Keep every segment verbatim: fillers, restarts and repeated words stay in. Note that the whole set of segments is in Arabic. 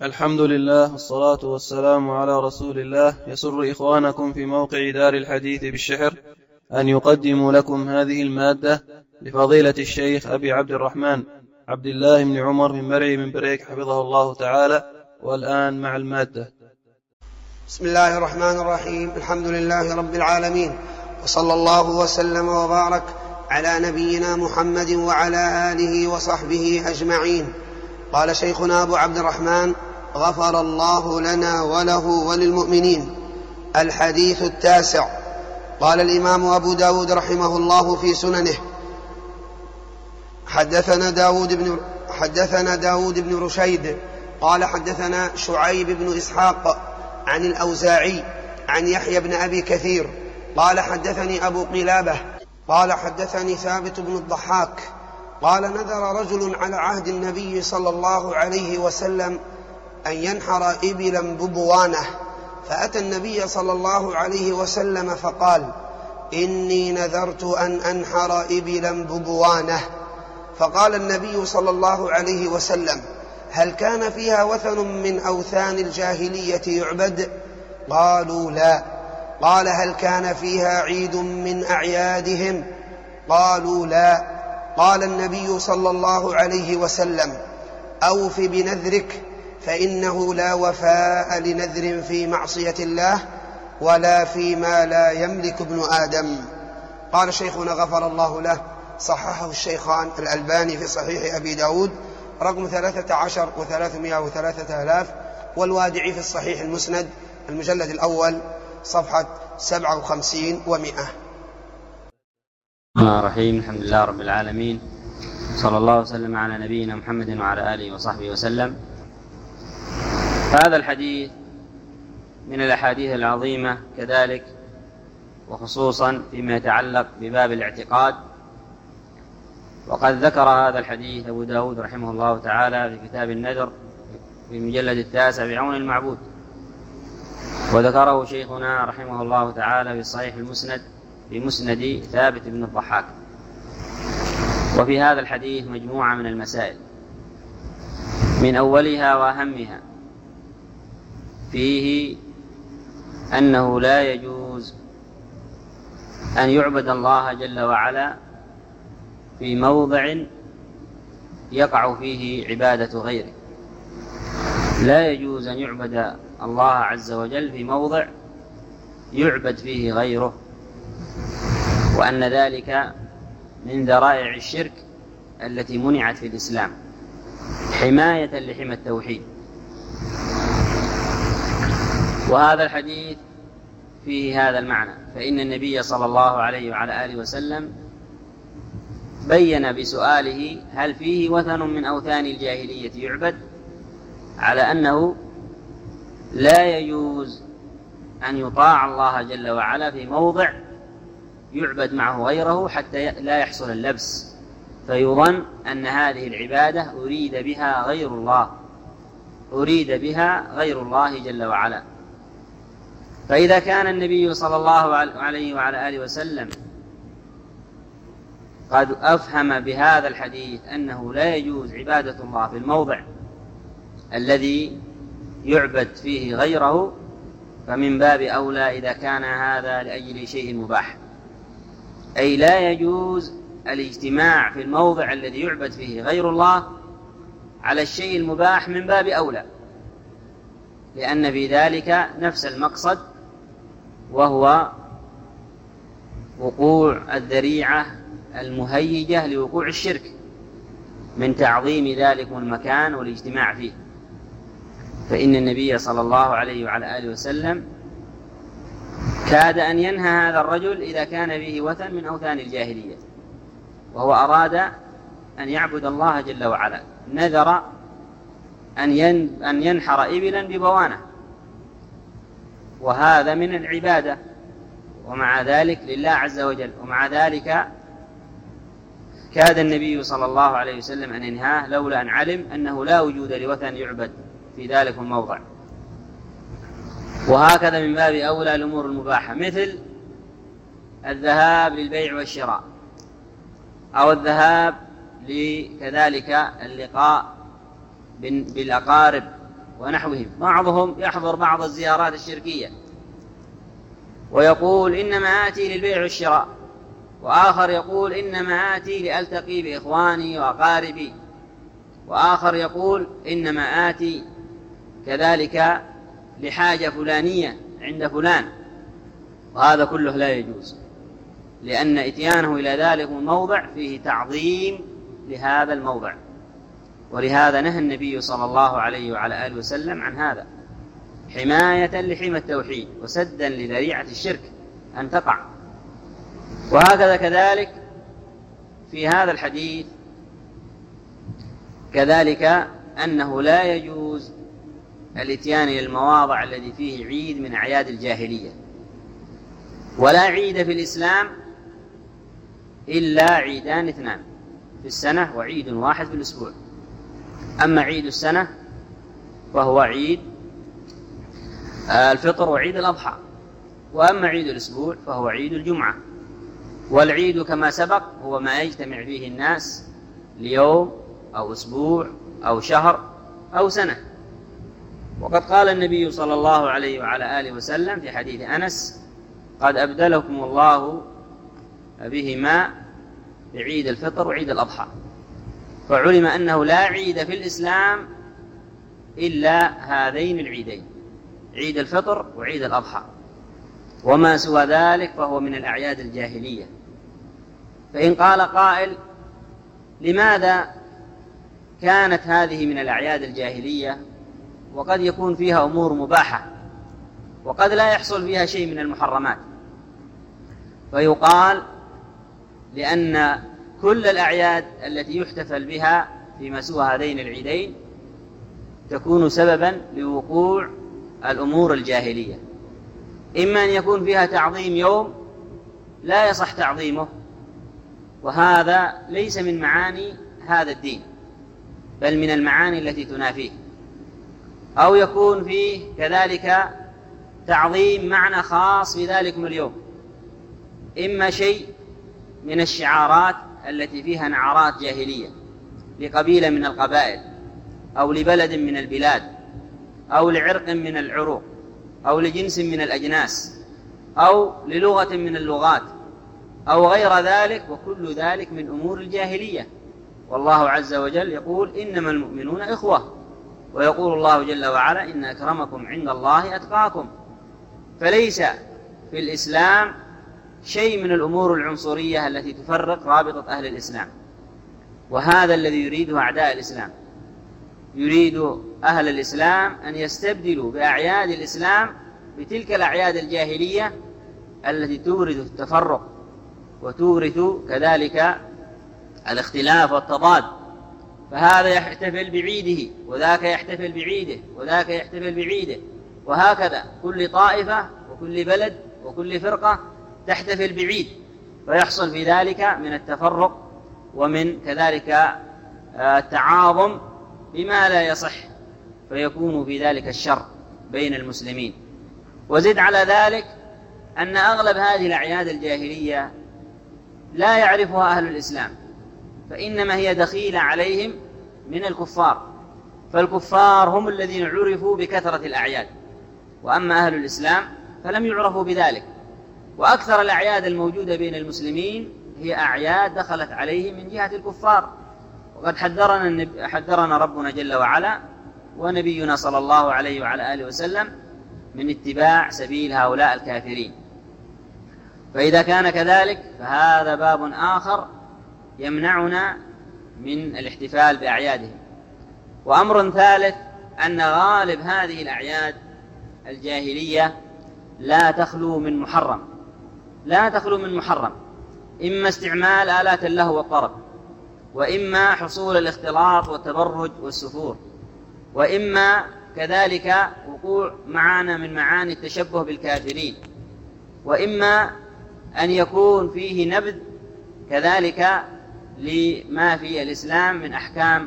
الحمد لله والصلاة والسلام على رسول الله. يسر إخوانكم في موقع دار الحديث بالشحر أن يقدموا لكم هذه المادة لفضيلة الشيخ أبي عبد الرحمن عبد الله بن عمر بن مرعي بن بريك حفظه الله تعالى. والآن مع المادة. بسم الله الرحمن الرحيم. الحمد لله رب العالمين، وصلى الله وسلم وبارك على نبينا محمد وعلى آله وصحبه أجمعين. قال شيخنا أبو عبد الرحمن غفر الله لنا وله وللمؤمنين. الحديث التاسع. قال الإمام أبو داود رحمه الله في سننه: حدثنا داود بن, حدثنا داود بن رشيد قال حدثنا شعيب بن إسحاق عن الأوزاعي عن يحيى بن أبي كثير قال حدثني أبو قلابة قال حدثني ثابت بن الضحاك قال نذر رجل على عهد النبي صلى الله عليه وسلم أن ينحر إبلا ببوانة، فأتى النبي صلى الله عليه وسلم فقال: إني نذرت أن أنحر إبلا ببوانة. فقال النبي صلى الله عليه وسلم: هل كان فيها وثن من أوثان الجاهلية يعبد؟ قالوا: لا. قال: هل كان فيها عيد من أعيادهم؟ قالوا: لا. قال النبي صلى الله عليه وسلم: أوف بنذرك، فإنه لا وفاء لنذر في معصية الله ولا فيما لا يملك ابن آدم. قال شيخنا غفر الله له: صححه الشيخان الألباني في صحيح أبي داود رقم ثلاثة عشر وثلاثمائة وثلاثة آلاف، والوادعي في الصحيح المسند المجلد الأول صفحة سبعة وخمسين ومئة. الرحمن الرحيم. الحمد لله رب العالمين، صلى الله وسلم على نبينا محمد وعلى آله وصحبه وسلم. هذا الحديث من الأحاديث العظيمة كذلك، وخصوصا فيما يتعلق بباب الاعتقاد. وقد ذكر هذا الحديث أبو داود رحمه الله تعالى في كتاب النذر في المجلد التاسع بعون المعبود، وذكره شيخنا رحمه الله تعالى في صحيح المسند في مسند ثابت بن الضحاك. وفي هذا الحديث مجموعة من المسائل، من أولها وأهمها فيه أنه لا يجوز أن يعبد الله جل وعلا في موضع يقع فيه عبادة غيره. لا يجوز أن يعبد الله عز وجل في موضع يعبد فيه غيره، وأن ذلك من ذرائع الشرك التي منعت في الإسلام حماية لحمى التوحيد. وهذا الحديث فيه هذا المعنى، فإن النبي صلى الله عليه وعلى آله وسلم بين بسؤاله هل فيه وثن من أوثان الجاهلية يعبد، على أنه لا يجوز أن يطاع الله جل وعلا في موضع يعبد معه غيره حتى لا يحصل اللبس فيظن أن هذه العبادة أريد بها غير الله أريد بها غير الله جل وعلا. فإذا كان النبي صلى الله عليه وعلى آله وسلم قد أفهم بهذا الحديث أنه لا يجوز عبادة الله في الموضع الذي يعبد فيه غيره، فمن باب أولى إذا كان هذا لأجل شيء مباح، أي لا يجوز الاجتماع في الموضع الذي يعبد فيه غير الله على الشيء المباح من باب أولى، لأن في ذلك نفس المقصد، وهو وقوع الذريعة المهيجة لوقوع الشرك من تعظيم ذلك المكان والاجتماع فيه. فإن النبي صلى الله عليه وعلى آله وسلم كاد أن ينهى هذا الرجل إذا كان فيه وثن من أوثان الجاهلية، وهو أراد أن يعبد الله جل وعلا، نذر أن ينحر إبلا ببوانة، وهذا من العبادة، ومع ذلك لله عز وجل. ومع ذلك كاد النبي صلى الله عليه وسلم أن ينهاه لولا أن علم أنه لا وجود لوثن يعبد في ذلك الموضع. وهكذا من باب أولى الأمور المباحة، مثل الذهاب للبيع والشراء، أو الذهاب لكذلك اللقاء بالأقارب ونحوهم. بعضهم يحضر بعض الزيارات الشركية ويقول إنما آتي للبيع والشراء، وآخر يقول إنما آتي لألتقي بإخواني وأقاربي، وآخر يقول إنما آتي كذلك لحاجة فلانية عند فلان. وهذا كله لا يجوز، لأن إتيانه إلى ذلك الموضع فيه تعظيم لهذا الموضع، ولهذا نهى النبي صلى الله عليه وعلى آله وسلم عن هذا حماية لحمى التوحيد وسدا لذريعة الشرك أن تقع. وهكذا كذلك في هذا الحديث كذلك أنه لا يجوز الاتيان إلى المواضع الذي فيه عيد من أعياد الجاهلية، ولا عيد في الإسلام إلا عيدان اثنان في السنة وعيد واحد في الأسبوع. أما عيد السنة فهو عيد الفطر وعيد الأضحى، وأما عيد الأسبوع فهو عيد الجمعة. والعيد كما سبق هو ما يجتمع فيه الناس ليوم أو أسبوع أو شهر أو سنة. وقد قال النبي صلى الله عليه وعلى آله وسلم في حديث أنس: قد أبدلكم الله بهما بعيد الفطر وعيد الأضحى. فعلم أنه لا عيد في الإسلام إلا هذين العيدين، عيد الفطر وعيد الأضحى، وما سوى ذلك فهو من الأعياد الجاهلية. فإن قال قائل: لماذا كانت هذه من الأعياد الجاهلية وقد يكون فيها أمور مباحة وقد لا يحصل فيها شيء من المحرمات؟ فيقال: لأن كل الأعياد التي يحتفل بها فيما سوى هذين العيدين تكون سببا لوقوع الأمور الجاهلية، إما أن يكون فيها تعظيم يوم لا يصح تعظيمه، وهذا ليس من معاني هذا الدين بل من المعاني التي تنافيه، أو يكون فيه كذلك تعظيم معنى خاص بذلكم اليوم، إما شيء من الشعارات التي فيها نعرات جاهلية لقبيلة من القبائل أو لبلد من البلاد أو لعرق من العروق أو لجنس من الأجناس أو للغة من اللغات أو غير ذلك، وكل ذلك من أمور الجاهلية. والله عز وجل يقول: إنما المؤمنون إخوة، ويقول الله جل وعلا: إن أكرمكم عند الله أتقاكم. فليس في الإسلام شيء من الأمور العنصرية التي تفرق رابطة أهل الإسلام، وهذا الذي يريده أعداء الإسلام. يريد أهل الإسلام أن يستبدلوا بأعياد الإسلام بتلك الأعياد الجاهلية التي تورث التفرق وتورث كذلك الاختلاف والتضاد، فهذا يحتفل بعيده وذاك يحتفل بعيده وذاك يحتفل بعيده، وهكذا كل طائفة وكل بلد وكل فرقة تحتفل بعيد، فيحصل في ذلك من التفرق ومن كذلك التعاظم بما لا يصح، فيكون في ذلك الشر بين المسلمين. وزد على ذلك أن أغلب هذه الأعياد الجاهلية لا يعرفها أهل الإسلام، فإنما هي دخيلة عليهم من الكفار، فالكفار هم الذين عرفوا بكثرة الأعياد، وأما أهل الإسلام فلم يعرفوا بذلك. وأكثر الأعياد الموجودة بين المسلمين هي أعياد دخلت عليهم من جهة الكفار، وقد حذرنا, حذرنا ربنا جل وعلا ونبينا صلى الله عليه وعلى آله وسلم من اتباع سبيل هؤلاء الكافرين. فإذا كان كذلك فهذا باب آخر يمنعنا من الاحتفال بأعيادهم. وأمر ثالث أن غالب هذه الأعياد الجاهلية لا تخلو من محرم، لا تخلو من محرم، إما استعمال آلات اللهو والطرب، وإما حصول الاختلاط والتبرج والسفور، وإما كذلك وقوع معاني من معاني التشبه بالكافرين، وإما أن يكون فيه نبذ كذلك لما في الإسلام من أحكام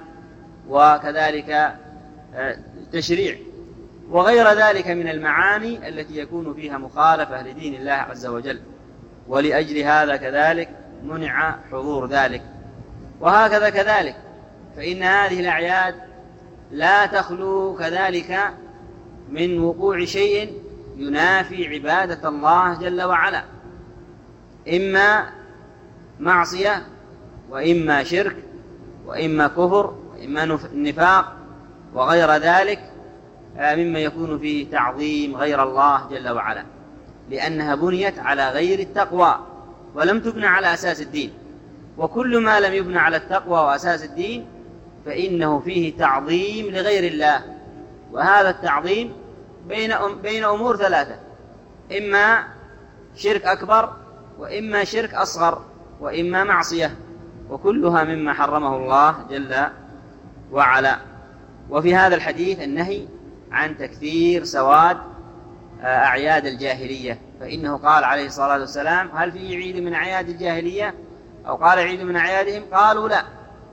وكذلك تشريع وغير ذلك من المعاني التي يكون فيها مخالفة لدين الله عز وجل. ولأجل هذا كذلك منع حضور ذلك. وهكذا كذلك فإن هذه الأعياد لا تخلو كذلك من وقوع شيء ينافي عبادة الله جل وعلا، إما معصية وإما شرك وإما كفر وإما نفاق وغير ذلك مما يكون فيه تعظيم غير الله جل وعلا، لأنها بنيت على غير التقوى ولم تبنى على أساس الدين. وكل ما لم يبنى على التقوى وأساس الدين فإنه فيه تعظيم لغير الله، وهذا التعظيم بين بين أمور ثلاثة: إما شرك أكبر وإما شرك أصغر وإما معصية، وكلها مما حرمه الله جل وعلا. وفي هذا الحديث النهي عن تكثير سواد أعياد الجاهلية، فإنه قال عليه الصلاة والسلام: هل في عيد من أعياد الجاهلية؟ أو قال عيد من أعيادهم؟ قالوا لا.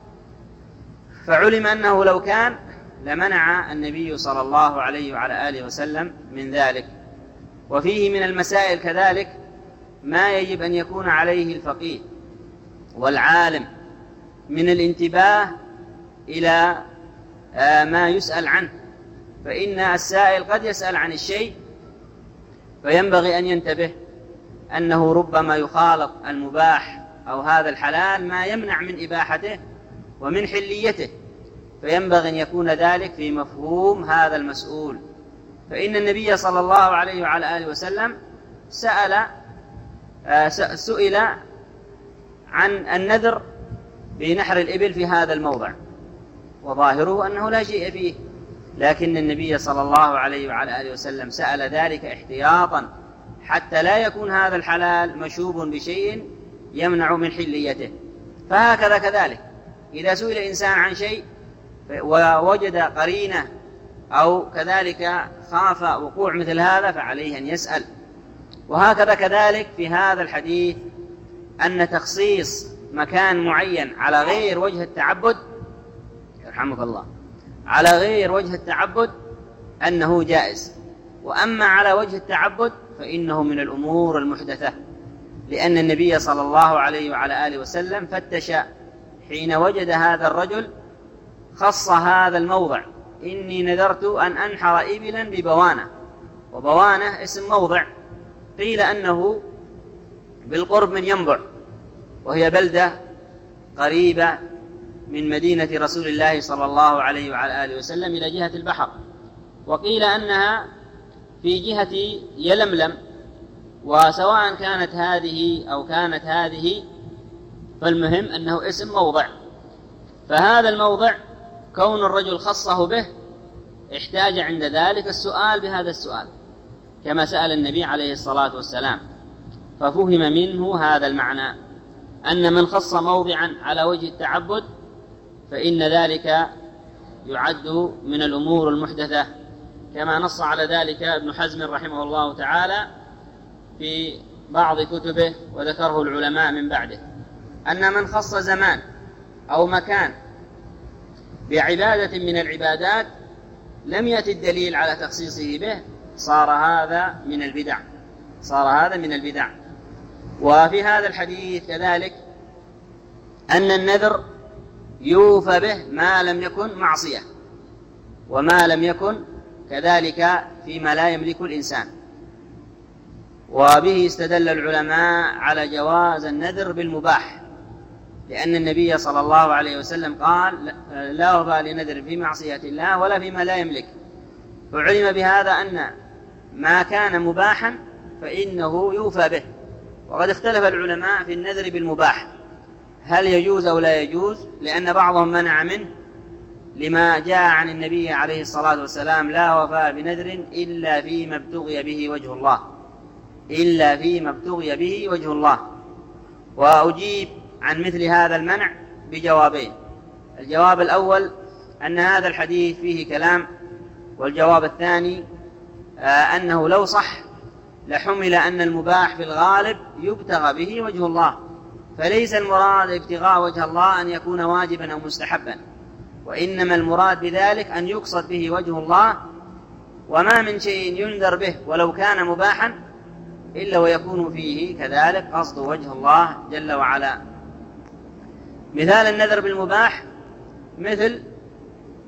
فعلم أنه لو كان لمنع النبي صلى الله عليه وعلى آله وسلم من ذلك. وفيه من المسائل كذلك ما يجب أن يكون عليه الفقيه والعالم من الانتباه إلى ما يسأل عنه، فإن السائل قد يسأل عن الشيء فينبغي أن ينتبه أنه ربما يخالط المباح أو هذا الحلال ما يمنع من إباحته ومن حليته، فينبغي أن يكون ذلك في مفهوم هذا المسؤول. فإن النبي صلى الله عليه وعلى آله وسلم سأل سئل عن النذر بنحر الإبل في هذا الموضع، وظاهره أنه لا شيء فيه، لكن النبي صلى الله عليه وعلى آله وسلم سأل ذلك احتياطا حتى لا يكون هذا الحلال مشوب بشيء يمنع من حليته. فهكذا كذلك إذا سئل إنسان عن شيء ووجد قرينة أو كذلك خاف وقوع مثل هذا فعليه أن يسأل. وهكذا كذلك في هذا الحديث أن تخصيص مكان معين على غير وجه التعبد، يرحمك الله، على غير وجه التعبد أنه جائز، وأما على وجه التعبد فإنه من الأمور المحدثة، لأن النبي صلى الله عليه وعلى آله وسلم فتش حين وجد هذا الرجل خص هذا الموضع: إني نذرت أن أنحر إبلا ببوانة، وبوانة اسم موضع قيل أنه بالقرب من ينبع، وهي بلدة قريبة من مدينة رسول الله صلى الله عليه وعلى آله وسلم إلى جهة البحر، وقيل أنها في جهة يلملم، وسواء كانت هذه أو كانت هذه فالمهم أنه اسم موضع. فهذا الموضع كون الرجل خصه به احتاج عند ذلك السؤال بهذا السؤال كما سأل النبي عليه الصلاة والسلام، ففهم منه هذا المعنى أن من خص موضعا على وجه التعبد فإن ذلك يعد من الأمور المحدثة، كما نص على ذلك ابن حزم رحمه الله تعالى في بعض كتبه وذكره العلماء من بعده، أن من خص زمان أو مكان بعبادة من العبادات لم يأتي الدليل على تخصيصه به صار هذا من البدع صار هذا من البدع. وفي هذا الحديث كذلك أن النذر يوفى به ما لم يكن معصية وما لم يكن كذلك فيما لا يملك الإنسان. وبه استدل العلماء على جواز النذر بالمباح، لأن النبي صلى الله عليه وسلم قال: لا وفاء لنذر في معصية الله ولا فيما لا يملك. فعلم بهذا أن ما كان مباحا فإنه يوفى به. وقد اختلف العلماء في النذر بالمباح هل يجوز أو لا يجوز، لأن بعضهم منع منه لما جاء عن النبي عليه الصلاة والسلام: لا وفاء بنذر إلا فيما ابتغي به وجه الله إلا فيما ابتغي به وجه الله. وأجيب عن مثل هذا المنع بجوابين: الجواب الأول أن هذا الحديث فيه كلام، والجواب الثاني أنه لو صح لحمل أن المباح في الغالب يبتغى به وجه الله، فليس المراد ابتغاء وجه الله أن يكون واجبا أو مستحبا، وإنما المراد بذلك أن يقصد به وجه الله. وما من شيء ينذر به ولو كان مباحا إلا ويكون فيه كذلك قصد وجه الله جل وعلا. مثال النذر بالمباح مثل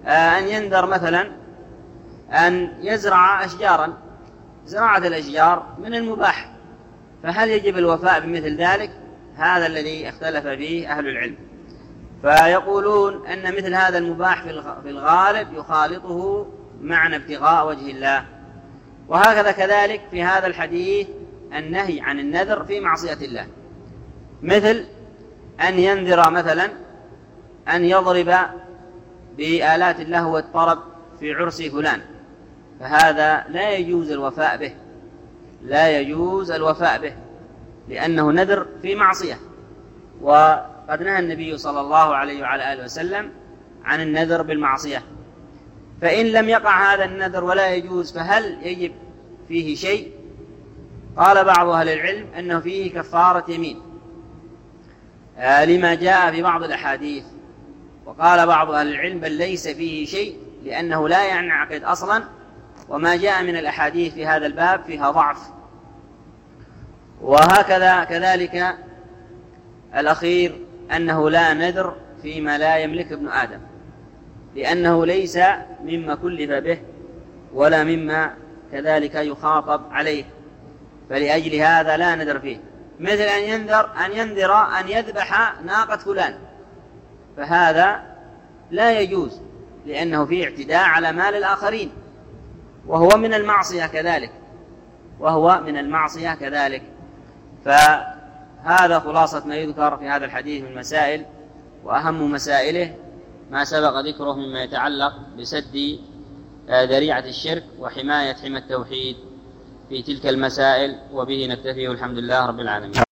أن ينذر مثلا أن يزرع أشجارا، زراعة الأشجار من المباح، فهل يجب الوفاء بمثل ذلك؟ هذا الذي اختلف فيه أهل العلم، فيقولون أن مثل هذا المباح في الغالب يخالطه معنى ابتغاء وجه الله. وهكذا كذلك في هذا الحديث النهي عن النذر في معصية الله، مثل أن ينذر مثلا أن يضرب بآلات اللهو والطرب في عرس فلان، فهذا لا يجوز الوفاء به، لا يجوز الوفاء به لأنه نذر في معصية. وقد نهى النبي صلى الله عليه وعلى آله وسلم عن النذر بالمعصية. فإن لم يقع هذا النذر ولا يجوز فهل يجب فيه شيء؟ قال بعض أهل العلم أنه فيه كفارة يمين آه لما جاء في بعض الأحاديث، وقال بعض أهل العلم بل ليس فيه شيء لأنه لا ينعقد أصلا، وما جاء من الأحاديث في هذا الباب فيها ضعف. وهكذا كذلك الأخير أنه لا نذر فيما لا يملك ابن آدم، لأنه ليس مما كلف به ولا مما كذلك يخاطب عليه، فلأجل هذا لا نذر فيه. مثل أن ينذر أن ينذر أن يذبح ناقة فلان، فهذا لا يجوز لأنه فيه اعتداء على مال الآخرين، وهو من المعصية كذلك وهو من المعصية كذلك. فهذا خلاصة ما يذكر في هذا الحديث من مسائل، وأهم مسائله ما سبق ذكره مما يتعلق بسد ذريعة الشرك وحماية حمى التوحيد في تلك المسائل. وبه نكتفي والحمد لله رب العالمين.